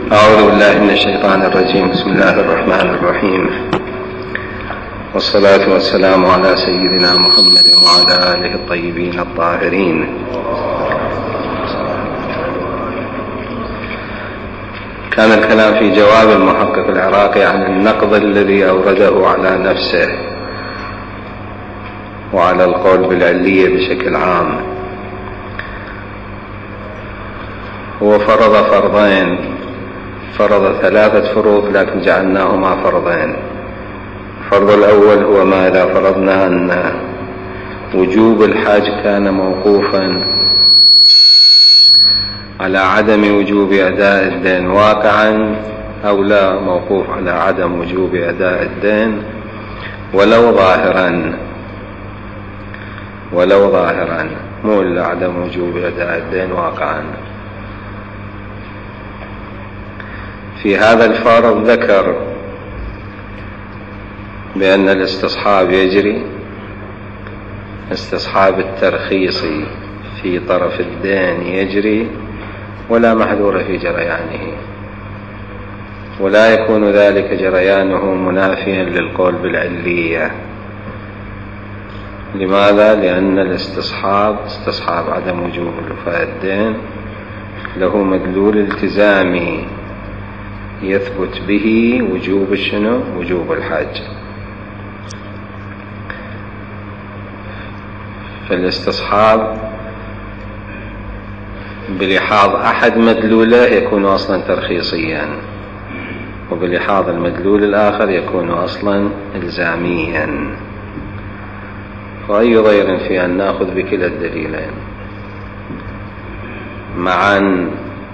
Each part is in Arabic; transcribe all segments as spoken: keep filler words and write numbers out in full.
أعوذ بالله من الشيطان الرجيم. بسم الله الرحمن الرحيم، والصلاة والسلام على سيدنا محمد وعلى آله الطيبين الطاهرين. كان الكلام في جواب المحقق العراقي عن النقد الذي أورده على نفسه وعلى القول بالعلية بشكل عام. هو فرض فرضين، فرض ثلاثة فروض لكن جعلناهما فرضين. الفرض الأول هو ما إذا فرضنا أن وجوب الحج كان موقوفا على عدم وجوب أداء الدين واقعا، أو لا موقوف على عدم وجوب أداء الدين ولو ظاهرا، ولو ظاهرا مو إلا عدم وجوب أداء الدين واقعا. في هذا الفرض ذكر بأن الاستصحاب يجري، استصحاب الترخيص في طرف الدين يجري ولا محذور في جريانه، ولا يكون ذلك جريانه منافيا للقول بالعلية. لماذا؟ لأن الاستصحاب استصحاب عدم وجوب وفاء الدين له مدلول التزامي يثبت به وجوب الشنو؟ وجوب الحج. فالاستصحاب بلحاظ أحد مدلوله يكون أصلا ترخيصيا، وبلحاظ المدلول الآخر يكون أصلا إلزاميا. وأي ضير في أن نأخذ بكلا الدليلين معا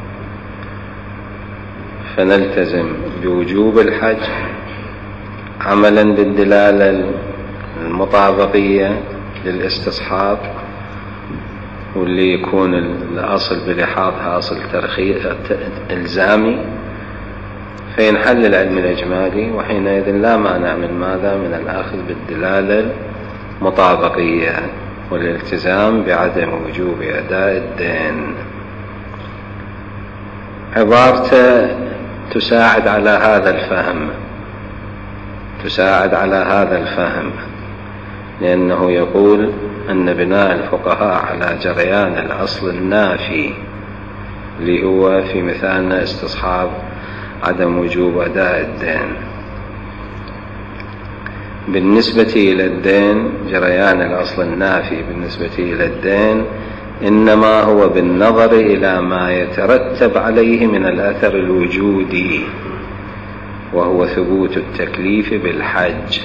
فنلتزم بوجوب الحج عملا بالدلالة المطابقية للاستصحاب، واللي يكون الأصل بلحاظها أصل ترخيص إلزامي، فينحل العلم الإجمالي، وحينئذ لا مانع من ماذا؟ من الأخذ بالدلالة المطابقية والالتزام بعدم وجوب أداء الدين. عبارته تساعد على هذا الفهم، تساعد على هذا الفهم لأنه يقول أن بناء الفقهاء على جريان الأصل النافي اللي هو في مثالنا استصحاب عدم وجوب أداء الدين، بالنسبة إلى الدين جريان الأصل النافي بالنسبة إلى الدين إنما هو بالنظر إلى ما يترتب عليه من الأثر الوجودي، وهو ثبوت التكليف بالحج.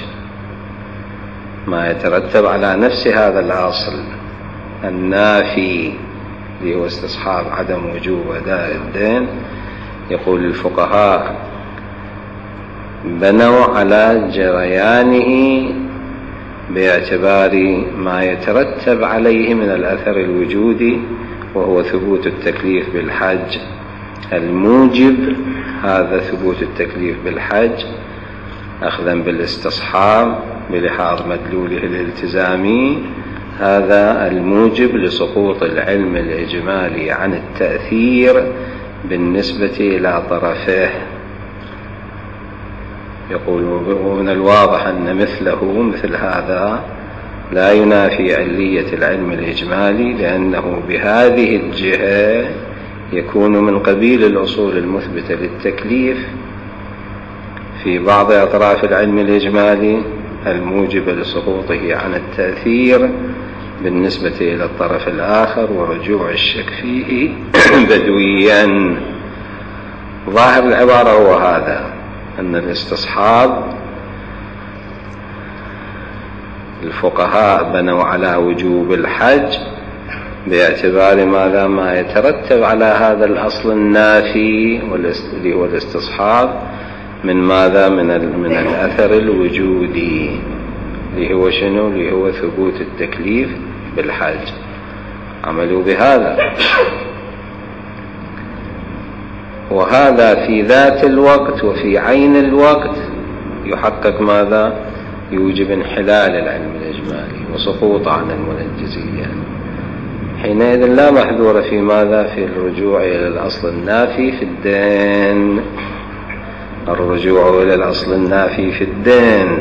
ما يترتب على نفس هذا الأصل النافي اللي هو استصحاب عدم وجوب أداء الدين، يقول الفقهاء بنوا على جريانه باعتبار ما يترتب عليه من الأثر الوجودي، وهو ثبوت التكليف بالحج الموجب هذا ثبوت التكليف بالحج أخذا بالاستصحاب بلحاظ مدلوله الالتزامي، هذا الموجب لسقوط العلم الإجمالي عن التأثير بالنسبة إلى طرفه. يقول ومن الواضح أن مثله مثل هذا لا ينافي علية العلم الإجمالي، لأنه بهذه الجهة يكون من قبيل الأصول المثبتة للتكليف في بعض أطراف العلم الإجمالي الموجبة لسقوطه عن التأثير بالنسبة إلى الطرف الآخر ورجوع الشك فيه بدويا. ظاهر العبارة هو هذا، أن الاستصحاب الفقهاء بنوا على وجوب الحج باعتبار ماذا؟ ما يترتب على هذا الأصل النافي اللي هو الاستصحاب من ماذا؟ من, من الأثر الوجودي اللي هو شنو؟ اللي هو ثبوت التكليف بالحج. عملوا بهذا، وهذا في ذات الوقت وفي عين الوقت يحقق ماذا؟ يوجب انحلال العلم الإجمالي وسقوط عن المنجزية. حينئذ لا محذور في ماذا؟ في الرجوع إلى الأصل النافي في الدين. الرجوع إلى الأصل النافي في الدين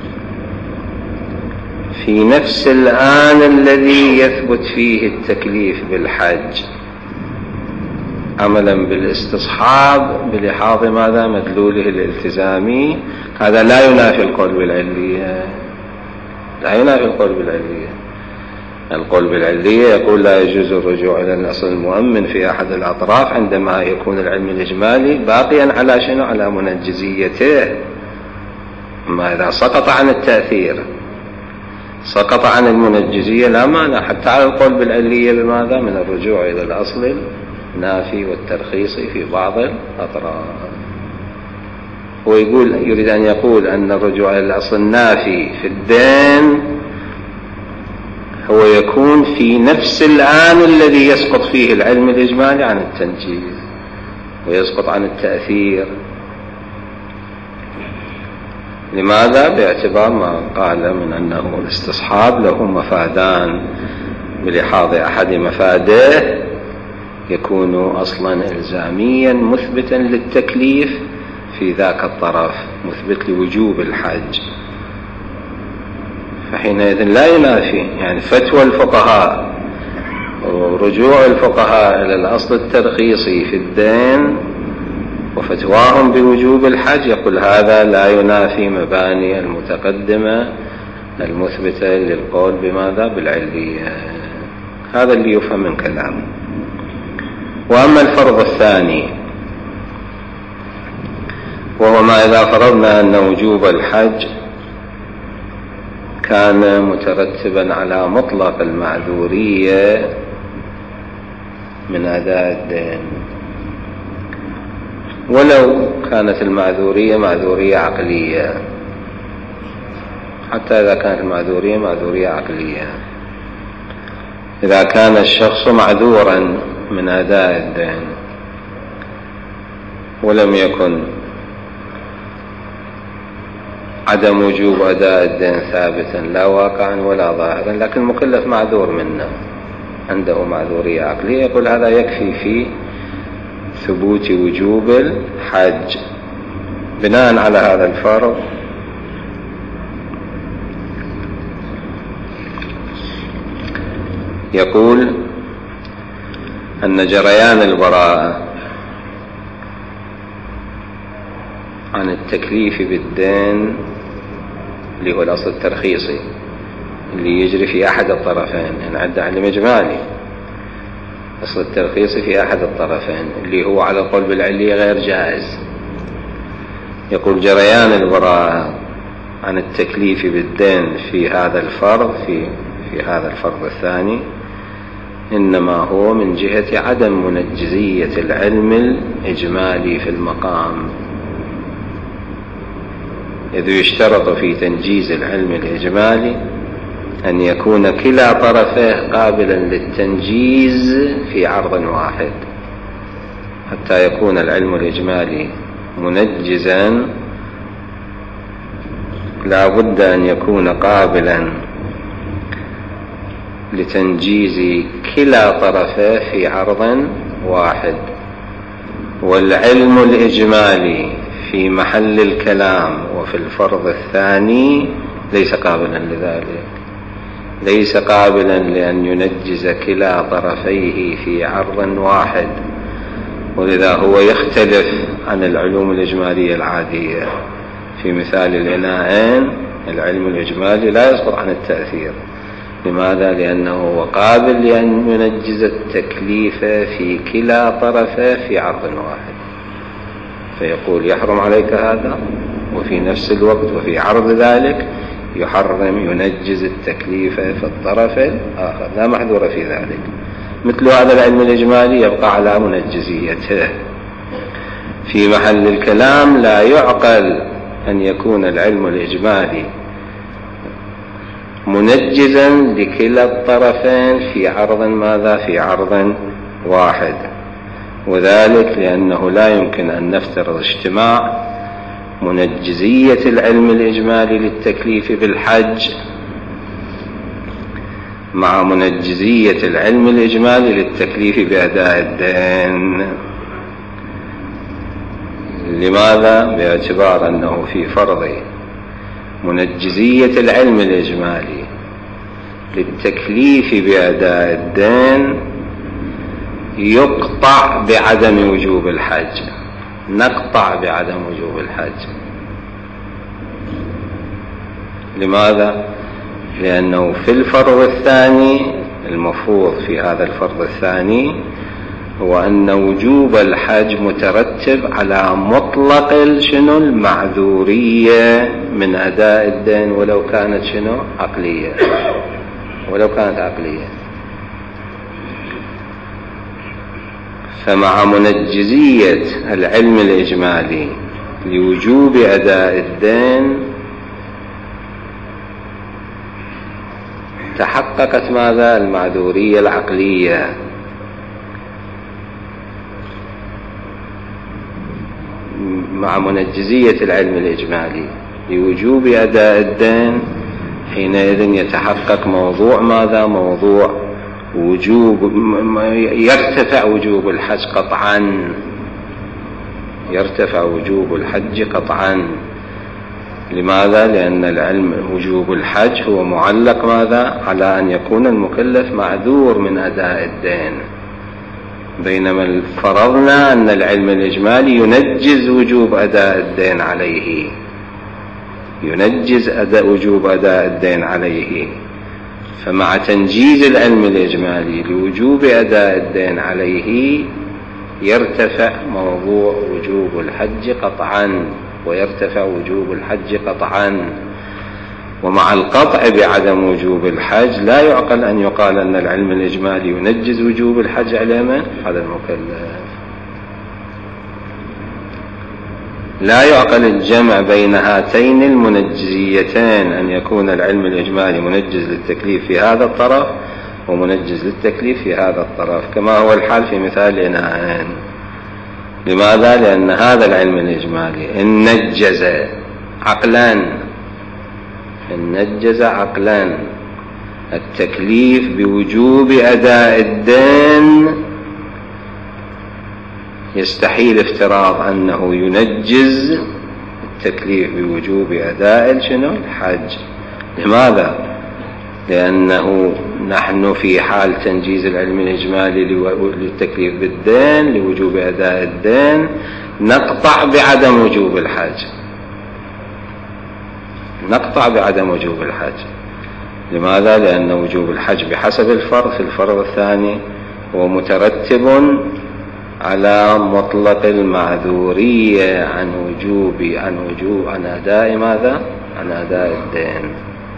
في نفس الآن الذي يثبت فيه التكليف بالحج، عملا بالاستصحاب بلحاظ ماذا؟ مدلوله الالتزامي. هذا لا ينافي القول بالعلية، لا ينافي القول بالعلية. القول بالعلية يقول لا يجوز الرجوع إلى الأصل المؤمن في أحد الأطراف عندما يكون العلم الإجمالي باقيا على شنو؟ على منجزيته. أما إذا سقط عن التأثير، سقط عن المنجزية، لا مانع حتى على القول بالعلية بماذا؟ من الرجوع إلى الأصل النافي والترخيص في بعض الأطراف. ويقول يريد أن يقول أن الرجوع إلى الأصل النافي في الدين هو يكون في نفس الآن الذي يسقط فيه العلم الإجمالي عن التنجيز ويسقط عن التأثير. لماذا؟ باعتبار ما قال من أنه الاستصحاب له مفادان، بلحاظ أحد مفاده يكون أصلا إلزاميا مثبتا للتكليف في ذاك الطرف، مثبت لوجوب الحج، فحينئذ لا ينافي يعني فتوى الفقهاء ورجوع الفقهاء إلى الأصل الترخيصي في الدين وفتواهم بوجوب الحج، يقول هذا لا ينافي مباني المتقدمة المثبتة للقول بماذا؟ بالعلية. هذا اللي يفهم من كلامه. وأما الفرض الثاني وهو ما إذا فرضنا أن وجوب الحج كان مترتبا على مطلق المعذورية من أداء الدين، ولو كانت المعذورية معذورية عقلية، حتى إذا كانت المعذورية معذورية عقلية، إذا كان الشخص معذورا من أداء الدين ولم يكن عدم وجوب أداء الدين ثابتا لا واقعا ولا ظاهرا، لكن المكلف معذور منه، عنده معذورية عقلية، يقول هذا يكفي في ثبوت وجوب الحج. بناء على هذا الفرض يقول أن جريان البراءة عن التكليف بالدين اللي هو الأصل الترخيصي اللي يجري في أحد الطرفين، يعني عند علم إجمالي أصل الترخيصي في أحد الطرفين اللي هو على القول بالعلية غير جائز. يقول جريان البراءة عن التكليف بالدين في هذا الفرض في في هذا الفرض الثاني إنما هو من جهة عدم منجزية العلم الإجمالي في المقام، إذ يشترط في تنجيز العلم الإجمالي أن يكون كلا طرفه قابلا للتنجيز في عرض واحد. حتى يكون العلم الإجمالي منجزا لا بد أن يكون قابلا لتنجيز كلا طرفه في عرض واحد، والعلم الإجمالي في محل الكلام وفي الفرض الثاني ليس قابلا لذلك، ليس قابلا لأن ينجز كلا طرفيه في عرض واحد، ولذا هو يختلف عن العلوم الإجمالية العادية. في مثال الإناءين العلم الإجمالي لا يسقط عن التأثير. لماذا؟ لأنه هو قابل لأن ينجز التكليف في كلا طرفه في عرض واحد، فيقول يحرم عليك هذا، وفي نفس الوقت وفي عرض ذلك يحرم ينجز التكليف في الطرف الآخر، لا محذور في ذلك. مثل هذا العلم الإجمالي يبقى على منجزيته. في محل الكلام لا يعقل أن يكون العلم الإجمالي منجزا لكلا الطرفين في عرض ماذا؟ في عرض واحد، وذلك لأنه لا يمكن أن نفترض اجتماع منجزية العلم الإجمالي للتكليف بالحج مع منجزية العلم الإجمالي للتكليف بأداء الدين. لماذا؟ باعتبار أنه في فرض منجزية العلم الإجمالي للتكليف بأداء الدين يقطع بعدم وجوب الحج، نقطع بعدم وجوب الحج. لماذا؟ لأنه في الفرض الثاني المفروض في هذا الفرض الثاني هو أن وجوب الحج مترتب على مطلق شنو المعذورية من أداء الدين ولو كانت شنو عقلية، ولو كانت عقلية. فمع منجزية العلم الإجمالي لوجوب أداء الدين تحققت ماذا؟ المعذورية العقلية. مع منجزية العلم الإجمالي لوجوب أداء الدين حينئذ يتحقق موضوع ماذا؟ موضوع وجوب، يرتفع وجوب الحج قطعا، يرتفع وجوب الحج قطعا. لماذا؟ لأن العلم وجوب الحج هو معلق ماذا؟ على أن يكون المكلف معذور من أداء الدين، بينما فرضنا أن العلم الإجمالي ينجز وجوب أداء الدين عليه، ينجز أداء وجوب أداء الدين عليه. فمع تنجيز العلم الإجمالي لوجوب أداء الدين عليه يرتفع موضوع وجوب الحج قطعا، ويرتفع وجوب الحج قطعا. ومع القطع بعدم وجوب الحج لا يعقل أن يقال أن العلم الإجمالي ينجز وجوب الحج على من؟ على المكلف. لا يعقل الجمع بين هاتين المنجزيتين، أن يكون العلم الإجمالي منجز للتكليف في هذا الطرف ومنجز للتكليف في هذا الطرف، كما هو الحال في مثال الإناءين. لماذا؟ لأن هذا العلم الإجمالي إن نجز عقلا، إن نجز عقلا التكليف بوجوب أداء الدين يستحيل افتراض أنه ينجز التكليف بوجوب أداء شنو الحج. لماذا؟ لأنه نحن في حال تنجيز العلم الإجمالي للتكليف بالدين لوجوب أداء الدين نقطع بعدم وجوب الحج، نقطع بعدم وجوب الحج. لماذا؟ لأن وجوب الحج بحسب الفرض في الفرض الثاني هو مترتب على مطلق المعذورية عن وجوب عن وجوب عن أداء ماذا؟ عن أداء الدين،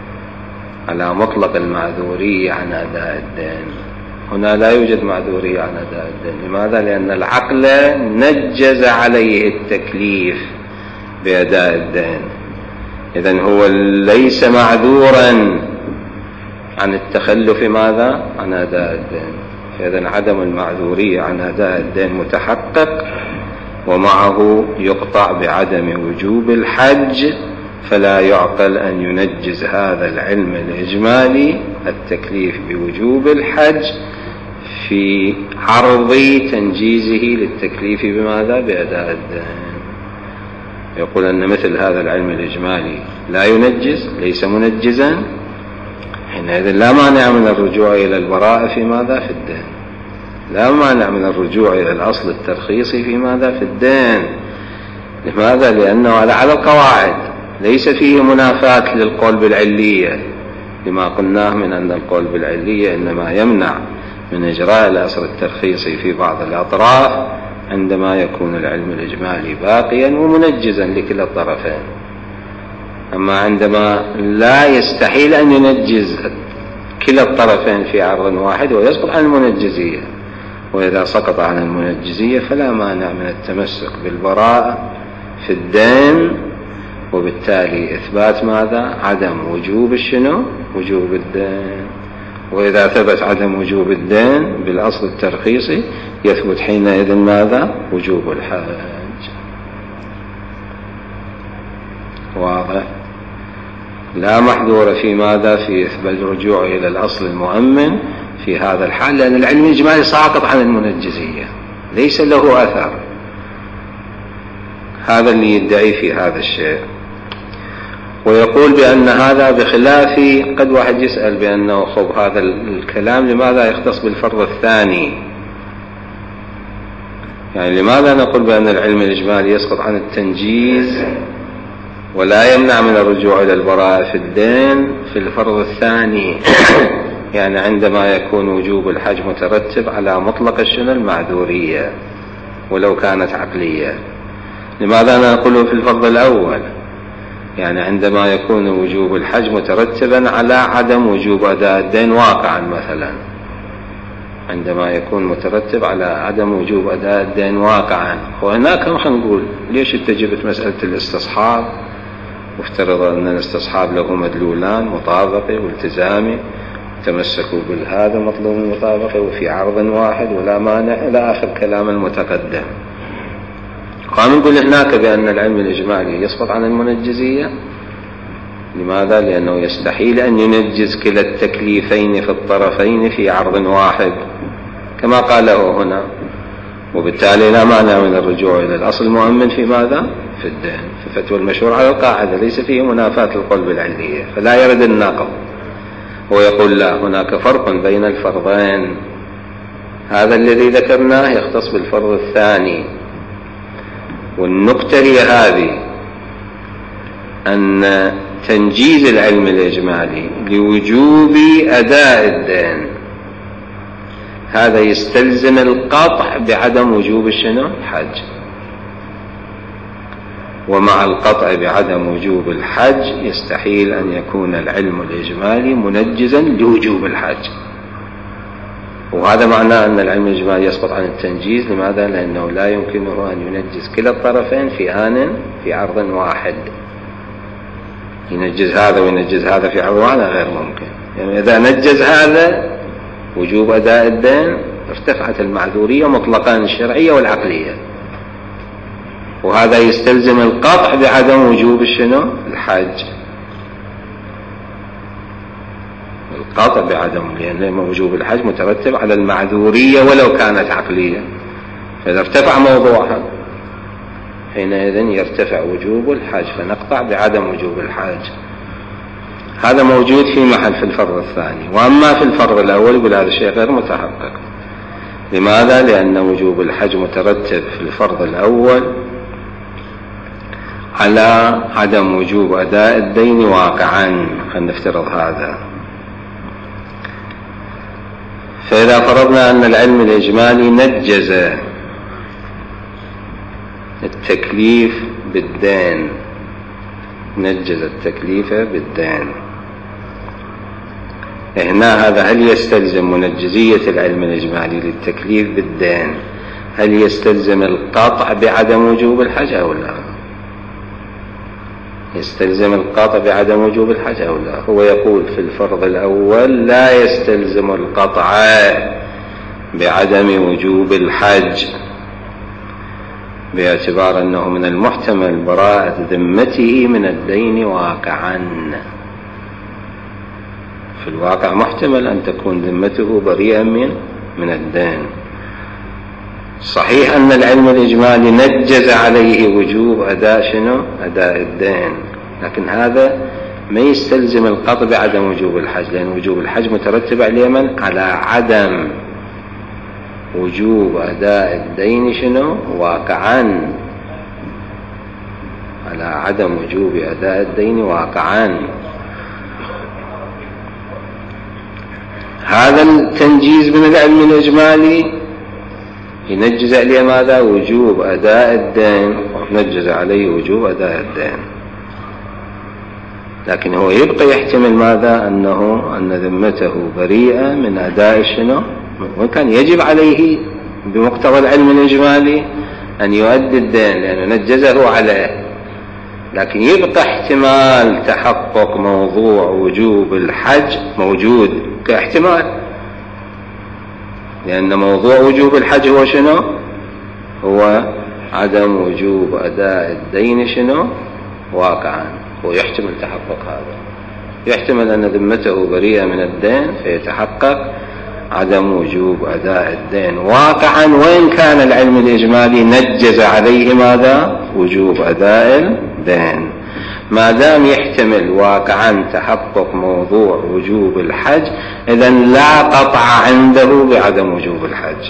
على مطلق المعذورية عن أداء الدين. هنا لا يوجد معذورية عن أداء الدين. لماذا؟ لأن العقل نجز عليه التكليف بأداء الدين، إذن هو ليس معذورا عن التخلف ماذا؟ عن أداء الدين. فإذن عدم المعذورية عن أداء الدين متحقق، ومعه يقطع بعدم وجوب الحج. فلا يعقل أن ينجز هذا العلم الإجمالي التكليف بوجوب الحج في عرض تنجيزه للتكليف بماذا؟ بأداء الدين. يقول أن مثل هذا العلم الإجمالي لا ينجز، ليس منجزا، حينئذ لا مانع من الرجوع إلى البراءة في ماذا؟ في الدين. لا مانع من الرجوع إلى الأصل الترخيصي في ماذا؟ في الدين. لماذا؟ لأنه على القواعد ليس فيه منافاة للقول بالعلية، لما قلناه من أن القول بالعلية إنما يمنع من إجراء الأصل الترخيصي في بعض الأطراف عندما يكون العلم الإجمالي باقيا ومنجزا لكلا الطرفين. أما عندما لا يستحيل أن ينجز كلا الطرفين في عرض واحد ويسقط عن المنجزية، وإذا سقط عن المنجزية فلا مانع من التمسك بالبراءة في الدين، وبالتالي إثبات ماذا؟ عدم وجوب الشنو؟ وجوب الدين. وإذا ثبت عدم وجوب الدين بالأصل الترخيصي يثبت حينئذ ماذا؟ وجوب الحج. واضح؟ لا محذور في ماذا؟ في إثبات الرجوع إلى الأصل المؤمن في هذا الحال، لأن العلم الإجمالي ساقط عن المنجزية، ليس له أثر. هذا اللي يدعي في هذا الشيء، ويقول بأن هذا بخلاف. قد واحد يسأل بأنه خب هذا الكلام لماذا يختص بالفرض الثاني؟ يعني لماذا نقول بأن العلم الإجمالي يسقط عن التنجيز ولا يمنع من الرجوع إلى البراءة في الدين في الفرض الثاني؟ يعني عندما يكون وجوب الحج مترتب على مطلق الشنو المعذورية ولو كانت عقلية، لماذا نقوله في الفرض الأول؟ يعني عندما يكون وجوب الحج مترتبا على عدم وجوب أداء الدين واقعا مثلا، عندما يكون مترتب على عدم وجوب أداء الدين واقعا، وهناك خلينا نقول ليش انت جبت مسألة الاستصحاب وافترض أن الاستصحاب له مدلولان مطابقة والتزامي، تمسكوا بالهذا مطلوب المطابقة وفي عرض واحد ولا مانع إلى آخر كلام المتقدم. قام نقول هناك بأن العلم الإجمالي يسقط عن المنجزية. لماذا؟ لأنه يستحيل أن ينجز كلا التكليفين في الطرفين في عرض واحد كما قاله هنا، وبالتالي لا مانع من الرجوع إلى الأصل المؤمن في ماذا؟ في الدين. في فتوى المشهور على القاعدة ليس فيه منافاة القول بالعلية، فلا يرد الناقض. ويقول لا، هناك فرق بين الفرضين، هذا الذي ذكرناه يختص بالفرض الثاني. والنقطة هي هذه، أن تنجيز العلم الإجمالي لوجوب أداء الدين هذا يستلزم القطع بعدم وجوب الشنو الحج، ومع القطع بعدم وجوب الحج يستحيل أن يكون العلم الإجمالي منجزا لوجوب الحج. وهذا معناه أن العلم الإجمالي يسقط عن التنجيز. لماذا؟ لأنه لا يمكنه أن ينجز كلا الطرفين في آن في عرض واحد. ينجز هذا وينجز هذا في عرض واحد غير ممكن. يعني إذا نجز هذا وجوب أداء الدين ارتفعت المعذورية مطلقا الشرعية والعقلية، وهذا يستلزم القطع بعدم وجوب الشنو الحج، القطع بعدم، لأن وجوب الحج مترتب على المعذورية ولو كانت عقلية، فإذا ارتفع موضوعها حينئذ يرتفع وجوب الحج فنقطع بعدم وجوب الحج. هذا موجود في محل في الفرض الثاني. وأما في الفرض الأول يقول هذا الشيء غير متحقق. لماذا؟ لأن وجوب الحج مترتب في الفرض الأول على عدم وجوب أداء الدين واقعا، خلينا نفترض هذا. فإذا فرضنا أن العلم الإجمالي نجز التكليف بالدين، نجز التكليف بالدين، هنا هذا هل يستلزم منجزية العلم الإجمالي للتكليف بالدين؟ هل يستلزم القطع بعدم وجوب الحج أو لا؟ يستلزم القطع بعدم وجوب الحج أو لا؟ هو يقول في الفرض الأول لا يستلزم القطع بعدم وجوب الحج، باعتبار أنه من المحتمل براءة ذمته من الدين واقعا. في الواقع محتمل أن تكون ذمته بريئا من من الدين. صحيح أن العلم الإجمالي نجز عليه وجوب أداء شنو؟ أداء الدين، لكن هذا ما يستلزم القطع بعدم وجوب الحج، لأن وجوب الحج مترتب عليه من؟ على عدم وجوب أداء الدين شنو؟ واقعا، على عدم وجوب أداء الدين واقعا. هذا التنجيز من العلم الإجمالي ينجز عليه ماذا؟ وجوب أداء الدين، نجز عليه وجوب أداء الدين، لكن هو يبقى يحتمل ماذا؟ أنه أن ذمته بريئة من أداء شنو؟ وكان يجب عليه بمقتضى العلم الإجمالي أن يؤدي الدين لأنه نجزه عليه، لكن يبقى احتمال تحقق موضوع وجوب الحج موجود كاحتمال، لأن موضوع وجوب الحج هو شنو؟ هو عدم وجوب أداء الدين شنو؟ واقعا، هو يحتمل تحقق هذا. يحتمل أن ذمته بريئة من الدين فيتحقق عدم وجوب أداء الدين واقعا، وإن كان العلم الإجمالي نجز عليه ماذا؟ وجوب أداء الدين. ما دام يحتمل واقعا تحقق موضوع وجوب الحج، إذن لا قطع عنده بعدم وجوب الحج.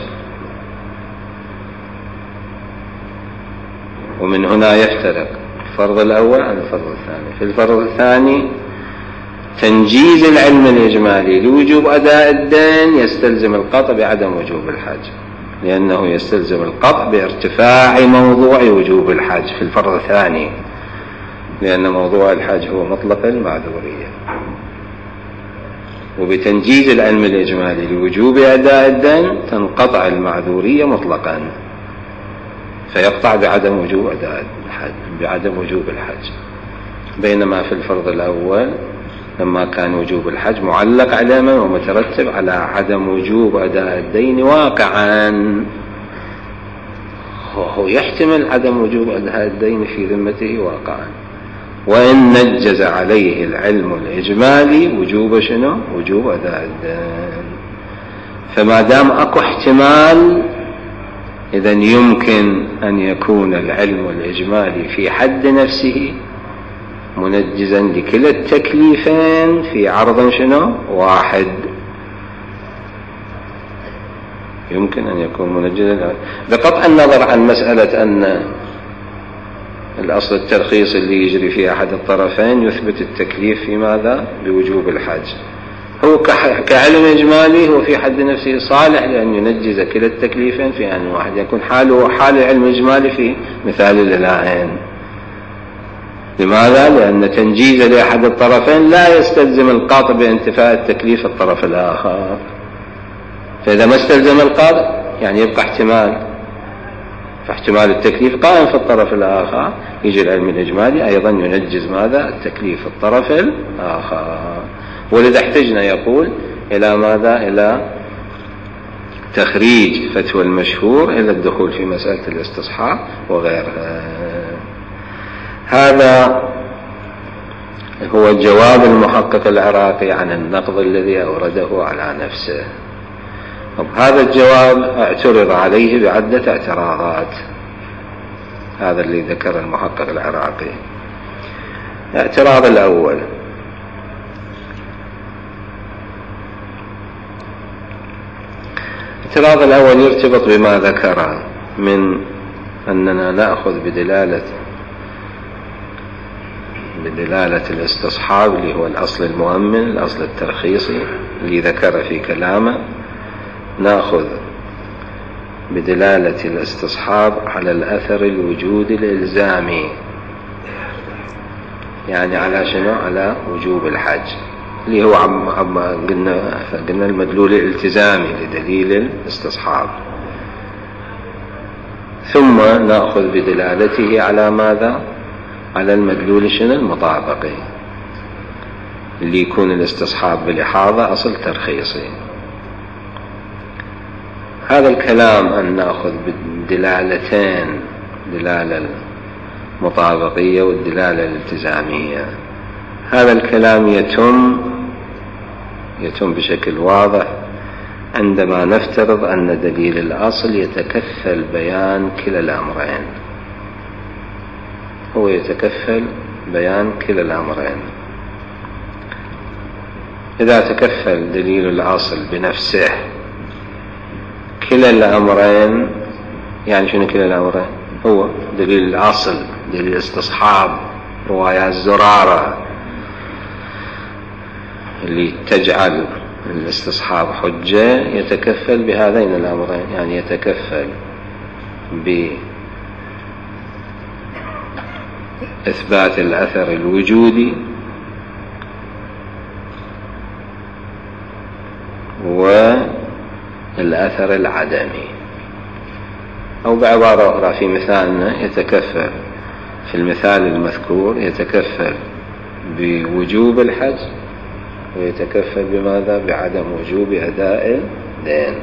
ومن هنا يفترق الفرض الأول عن الفرض الثاني. في الفرض الثاني تنجيز العلم الإجمالي لوجوب أداء الدين يستلزم القطع بعدم وجوب الحج، لأنه يستلزم القطع بارتفاع موضوع وجوب الحج في الفرض الثاني، لأن موضوع الحج هو مطلق المعذورية. وبتنجيز العلم الإجمالي لوجوب أداء الدين تنقطع المعذورية مطلقا، فيقطع بعدم وجوب أداء الحج بعدم وجوب الحج. بينما في الفرض الأول لما كان وجوب الحج معلق علما ومترتب على عدم وجوب أداء الدين واقعا، هو يحتمل عدم وجوب أداء الدين في ذمته واقعا، وإن نجز عليه العلم الإجمالي وجوب شنو؟ وجوب أداء الدين. فما دام أكو احتمال، إذن يمكن أن يكون العلم الإجمالي في حد نفسه منجزا لكلا التكليفين في عرض شنو؟ واحد. يمكن أن يكون منجزا بقطع النظر عن مسألة أن الأصل الترخيص اللي يجري في أحد الطرفين يثبت التكليف في ماذا؟ بوجوب الحج. هو كعلم إجمالي هو في حد نفسه صالح لأن ينجز كلا التكليفين في آن واحد، يكون حاله حال العلم الإجمالي في مثال الإلهين. لماذا؟ لأن تنجيز لأحد الطرفين لا يستلزم القاطع بانتفاء التكليف الطرف الآخر، فإذا ما استلزم القاطع يعني يبقى احتمال، فاحتمال التكليف قائم في الطرف الآخر، يجي العلم الإجمالي أيضا ينجز ماذا؟ التكليف الطرف الآخر. ولذا احتجنا يقول إلى ماذا؟ إلى تخريج فتوى المشهور إلى الدخول في مسألة الاستصحاب وغيرها. هذا هو جواب المحقق العراقي عن النقض الذي أورده على نفسه. طب هذا الجواب اعترض عليه بعدة اعتراضات، هذا اللي ذكر المحقق العراقي. الاعتراض الأول: الاعتراض الأول يرتبط بما ذكر من أننا نأخذ بدلالة بدلالة الاستصحاب اللي هو الأصل المؤمن، الأصل الترخيصي اللي ذكر في كلامه، نأخذ بدلالة الاستصحاب على الأثر الوجود الإلزامي، يعني على شنو؟ على وجوب الحج، اللي هو عم عم قلنا قلنا المدلول الالتزامي لدليل الاستصحاب. ثم نأخذ بدلالته على ماذا؟ على المدلول شنو؟ المطابقي، اللي يكون الاستصحاب بالإحاضة أصل ترخيصي. هذا الكلام أن نأخذ بالدلالتين، دلالة المطابقية والدلالة الالتزامية، هذا الكلام يتم يتم بشكل واضح عندما نفترض أن دليل الأصل يتكفل بيان كلا الأمرين، هو يتكفل بيان كلا الأمرين. إذا تكفل دليل الأصل بنفسه كلا الأمرين، يعني شنو كلا الأمرين؟ هو دليل الأصل، دليل الاستصحاب، روايات زرارة اللي تجعل الاستصحاب حجة، يتكفل بهذين الأمرين، يعني يتكفل بإثبات الأثر الوجودي والأثر العدمي، أو بعبارة أخرى في مثالنا يتكفل في المثال المذكور يتكفل بوجوب الحج ويتكفل بماذا؟ بعدم وجوب أداء الدين،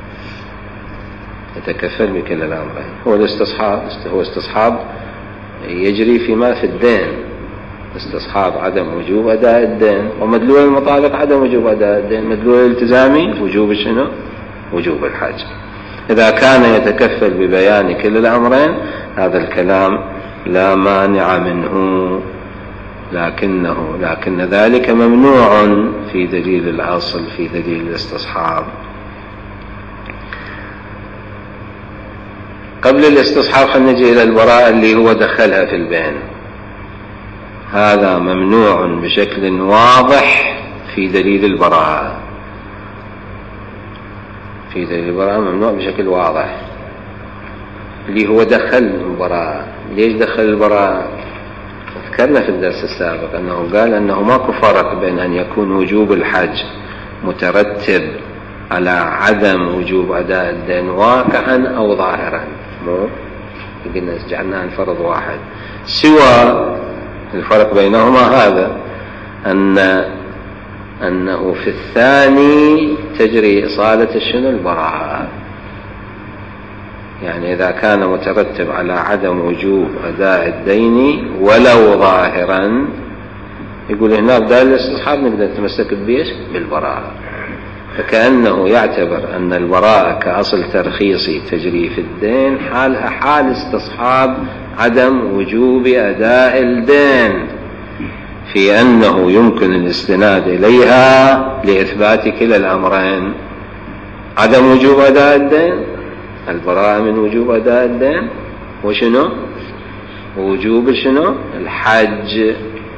يتكفل بكلا الأمرين. هو الاستصحاب هو استصحاب يجري فيما في الدين، استصحاب عدم وجوب أداء الدين، ومدلول المطابق عدم وجوب أداء الدين. مدلول الالتزامي وجوب شنو؟ وجوب الحج. إذا كان يتكفل ببيان كل الأمرين هذا الكلام لا مانع منه، لكنه لكن ذلك ممنوع في دليل الأصل، في دليل الاستصحاب. قبل الاستصحاب خلينا نجي إلى البراءة اللي هو دخلها في البين. هذا ممنوع بشكل واضح في دليل البراءة، في دليل البراءة ممنوع بشكل واضح، اللي هو دخل البراءة. ليش دخل البراءة؟ ذكرنا في الدرس السابق أنه قال أنه ماكو فرق بين أن يكون وجوب الحج مترتب على عدم وجوب أداء الدين واقعا أو ظاهرا، مو قلنا جعلناه الفرض واحد، سوى الفرق بينهما هذا أن أنه في الثاني تجري إصالة شنو؟ البراءة. يعني إذا كان مترتب على عدم وجوب أداء الدين ولو ظاهرا، يقول هنا بدال الاستصحاب نقدر نتمسك بيش؟ بالبراءة. فكأنه يعتبر أن البراءة كأصل ترخيصي تجري في الدين حالها حال استصحاب عدم وجوب أداء الدين، في أنه يمكن الاستناد إليها لإثبات كلا الأمرين: عدم وجوب أداء الدين، البراءة من وجوب أداء الدين، وشنو؟ وجوب شنو؟ الحج،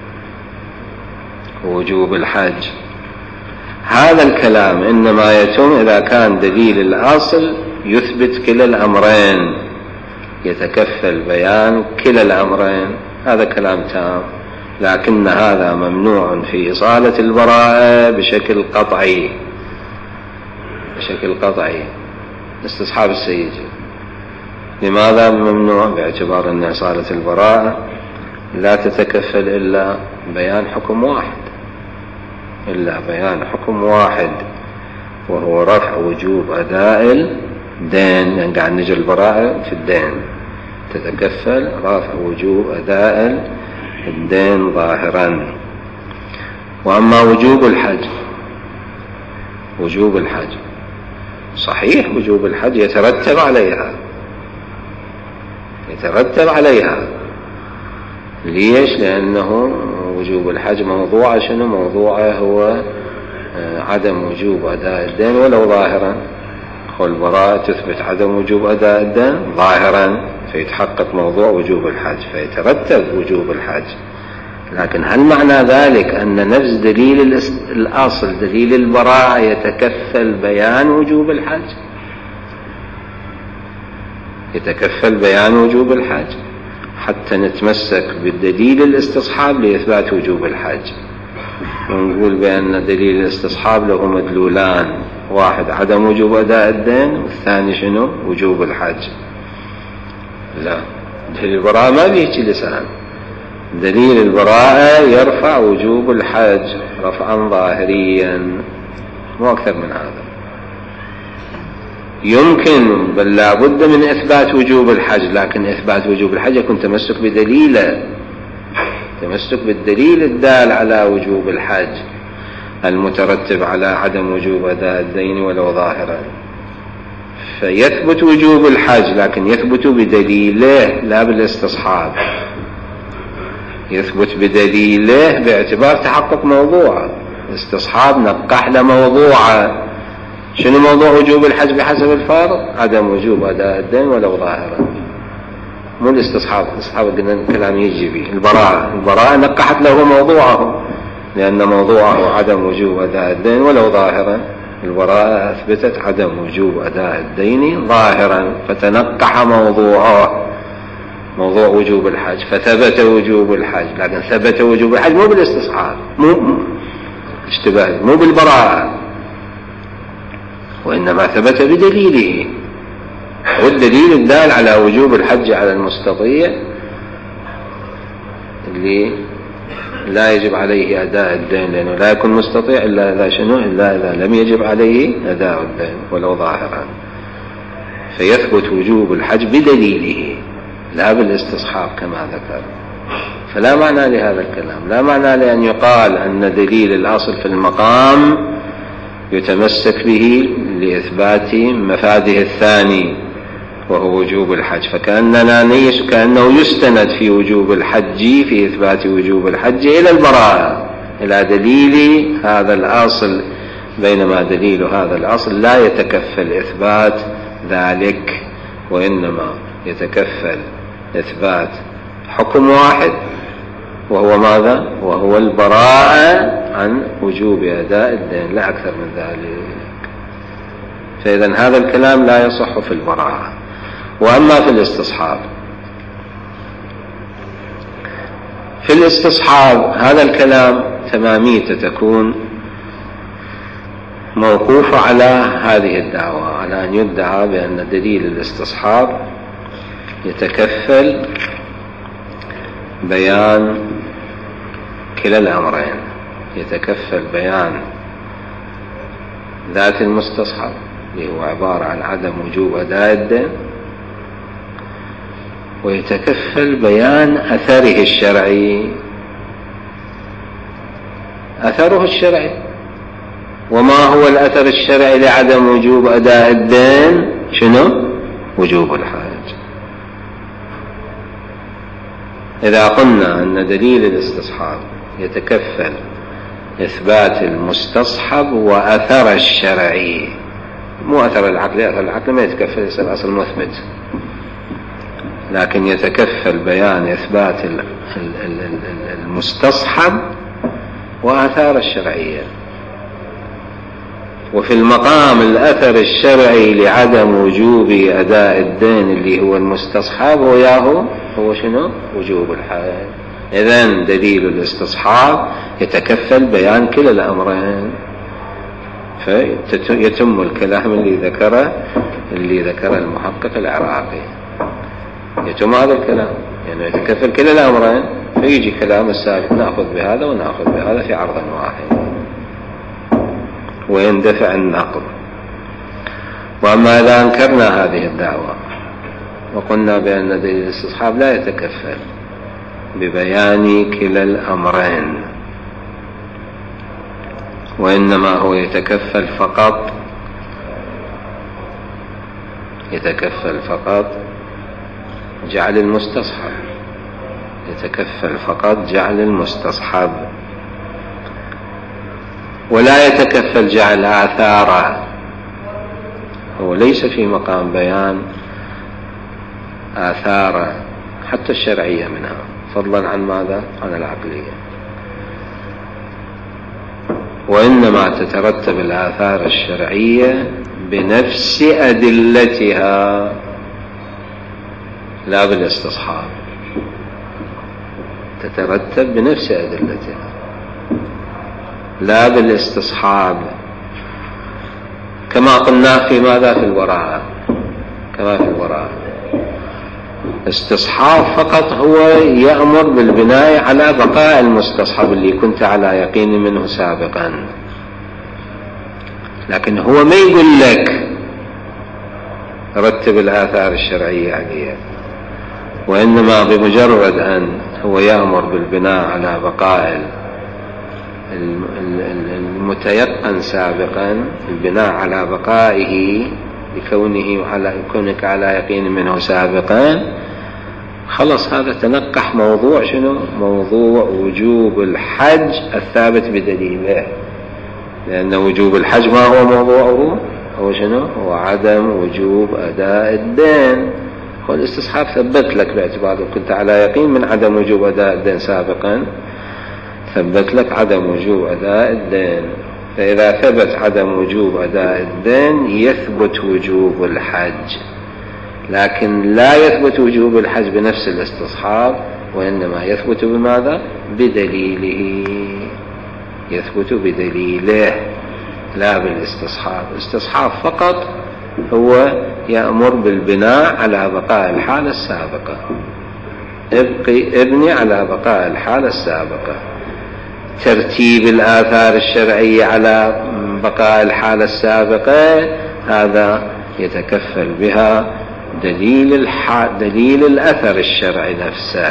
وجوب الحج. هذا الكلام إنما يتم إذا كان دليل الأصل يثبت كلا الأمرين، يتكفل بيان كلا الأمرين، هذا كلام تام. لكن هذا ممنوع في إصالة البراءة بشكل قطعي، بشكل قطعي استصحاب السيد. لماذا ممنوع؟ باعتبار أن إصالة البراءة لا تتكفل إلا بيان حكم واحد، إلا بيان حكم واحد، وهو رفع وجوب أداء الدين. يعني قاعد نجي البراءة في الدين تتكفل رفع وجوب أداء الدين ظاهرا. وأما وجوب الحج، وجوب الحج صحيح وجوب الحج يترتب عليها، يترتب عليها. ليش؟ لأنه وجوب الحج موضوع شنو؟ موضوعه هو عدم وجوب أداء الدين ولو ظاهرا. والبراءة تثبت عدم وجوب أداء الدين ظاهرا، فيتحقق موضوع وجوب الحج، فيترتب وجوب الحج. لكن هل معنى ذلك أن نفس دليل الأصل دليل البراءة يتكفل بيان وجوب الحج؟ يتكفل بيان وجوب الحج حتى نتمسك بالدليل الاستصحاب لإثبات وجوب الحج، ونقول بأن دليل الاستصحاب له مدلولان: واحد عدم وجوب أداء الدين، والثاني شنو؟ وجوب الحج. لا، دليل البراءة ما بيجي لسان. دليل البراءة يرفع وجوب الحج رفعا ظاهريا، مو أكثر من هذا. يمكن بل لا بد من إثبات وجوب الحج، لكن إثبات وجوب الحج يكون تمسك بدليله، تمسك بالدليل الدال على وجوب الحج المترتب على عدم وجوب أداء الدين ولو ظاهرا. فيثبت وجوب الحج لكن يثبت بدليله لا بالاستصحاب، يثبت بدليله باعتبار تحقق موضوعه. استصحاب نقح له موضوعه. شنو موضوع وجوب الحج بحسب الفارض؟ عدم وجوب أداء الدين ولو ظاهرا، مو الاستصحاب. الاستصحاب قلنا الكلام يجي به. البراءة، البراءة نقحت له موضوعه لأن موضوعه عدم وجوب أداء الدين ولو ظاهرا. البراءة أثبتت عدم وجوب أداء الدين ظاهرا، فتنقح موضوعه موضوع وجوب الحج، فثبت وجوب الحج. لكن ثبت وجوب الحج مو بالاستصحاب، مو اشتباه، مو بالبراءة، وإنما ثبت بدليله. والدليل الدال على وجوب الحج على المستطيع اللي لا يجب عليه أداء الدين، لأنه لا يكون مستطيع إلا إذا شنو؟ إلا إذا لم يجب عليه أداء الدين ولو ظاهرا. فيثبت وجوب الحج بدليله لا بالاستصحاب كما ذكر. فلا معنى لهذا الكلام، لا معنى لأن يقال أن دليل الأصل في المقام يتمسك به لإثبات مفاده الثاني وهو وجوب الحج، فكأننا نيس كأنه يستند في وجوب الحج في إثبات وجوب الحج إلى البراءة، إلى دليل هذا الأصل، بينما دليل هذا الأصل لا يتكفل إثبات ذلك، وإنما يتكفل إثبات حكم واحد وهو ماذا؟ وهو البراءة عن وجوب أداء الدين، لا أكثر من ذلك. فإذا هذا الكلام لا يصح في البراءة. وأما في الاستصحاب، في الاستصحاب هذا الكلام تماميته تكون موقوف على هذه الدعوة، على أن يدعى بأن دليل الاستصحاب يتكفل بيان كلا الأمرين، يتكفل بيان ذات المستصحب اللي هو عبارة عن عدم وجوب أداء الدين، ويتكفل بيان أثره الشرعي، أثره الشرعي. وما هو الأثر الشرعي لعدم وجوب أداء الدين؟ شنو؟ وجوب الحج. إذا قلنا أن دليل الاستصحاب يتكفل إثبات المستصحب وأثر الشرعي، مو أثر العقل، أثر العقل ما يتكفل، يصير أصل مثبت، لكن يتكفل بيان إثبات المستصحب وآثار الشرعية. وفي المقام الأثر الشرعي لعدم وجوب أداء الدين اللي هو المستصحب وياهو هو شنو؟ وجوب الحج. إذن دليل الاستصحاب يتكفل بيان كلا الأمرين، فيتم الكلام اللي ذكره اللي ذكره المحقق العراقي، يتم هذا الكلام، يعني يتكفل كلا الأمرين، فيجي كلام السالف نأخذ بهذا ونأخذ بهذا في عرض واحد ويندفع النقض. وأما إذا أنكرنا هذه الدعوة وقلنا بأن دليل الاستصحاب لا يتكفل ببيان كلا الأمرين، وإنما هو يتكفل فقط يتكفل فقط جعل المستصحب، يتكفل فقط جعل المستصحب، ولا يتكفل جعل آثاره، هو ليس في مقام بيان آثاره حتى الشرعية منها، فضلا عن ماذا؟ عن العقلية. وإنما تترتب الآثار الشرعية بنفس أدلتها لا بالاستصحاب، تترتب بنفس أدلتها لا بالاستصحاب، كما قلنا في ماذا؟ في الوراء، كما في الوراء استصحاب فقط هو يأمر بالبناء على بقاء المستصحب اللي كنت على يقين منه سابقا، لكن هو ما يقول لك رتب الآثار الشرعية عليها، وإنما بمجرد أن هو يأمر بالبناء على بقاء المتيقن سابقا، البناء على بقائه لكونه على كونك على يقين منه سابقا، خلص هذا تنقح موضوع شنو؟ موضوع وجوب الحج الثابت بدليله، لأن وجوب الحج ما هو موضوعه؟ هو شنو؟ هو عدم وجوب أداء الدين. والاستصحاب ثبت لك باعتبار كنت على يقين من عدم وجوب أداء الدين سابقا، ثبت لك عدم وجوب أداء الدين، فإذا ثبت عدم وجوب أداء الدين يثبت وجوب الحج، لكن لا يثبت وجوب الحج بنفس الاستصحاب، وإنما يثبت بماذا؟ بدليله، يثبت بدليله لا بالاستصحاب. الاستصحاب فقط هو يأمر بالبناء على بقاء الحالة السابقة، ابقي ابني على بقاء الحالة السابقة، ترتيب الآثار الشرعية على بقاء الحالة السابقة هذا يتكفل بها دليل الح... دليل الأثر الشرعي نفسه،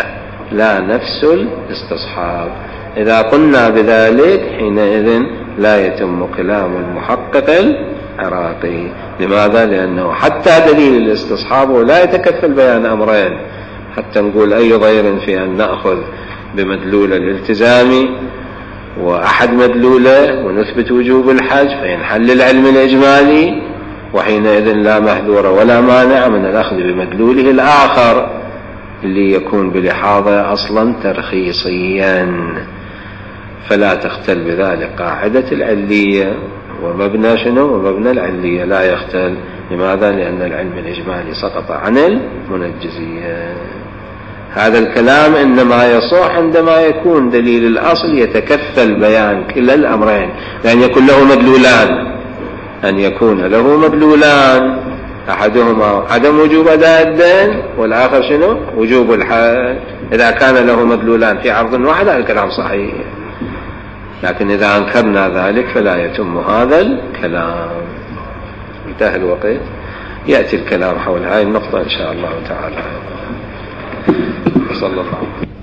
لا نفس الاستصحاب. إذا قلنا بذلك حينئذ لا يتم كلام المحقق العراقي. لماذا؟ لأنه حتى دليل الاستصحاب لا يتكفل بيان أمرين، حتى نقول أي ضير في أن نأخذ بمدلول الالتزام وأحد مدلوله ونثبت وجوب الحج فينحل العلم الإجمالي، وحينئذ لا محذور ولا مانع من الأخذ بمدلوله الآخر اللي يكون بلحاظه أصلا ترخيصيا، فلا تختل بذلك قاعدة العلية ومبنى شنو؟ ومبنى العلية لا يختل. لماذا؟ لأن العلم الإجمالي سقط عن المنجزية. هذا الكلام إنما يصح عندما يكون دليل الأصل يتكفل بيان كلا الأمرين، لأن يكون له مدلولان، أن يكون له مدلولان، أحدهما عدم وجوب أداء الدين والآخر شنو؟ وجوب الحج. إذا كان له مدلولان في عرض واحد هذا الكلام صحيح، لكن إذا أنكرنا ذلك فلا يتم هذا الكلام. انتهى الوقت، يأتي الكلام حول هذه النقطة إن شاء الله تعالى. صلى الله عليه وسلم.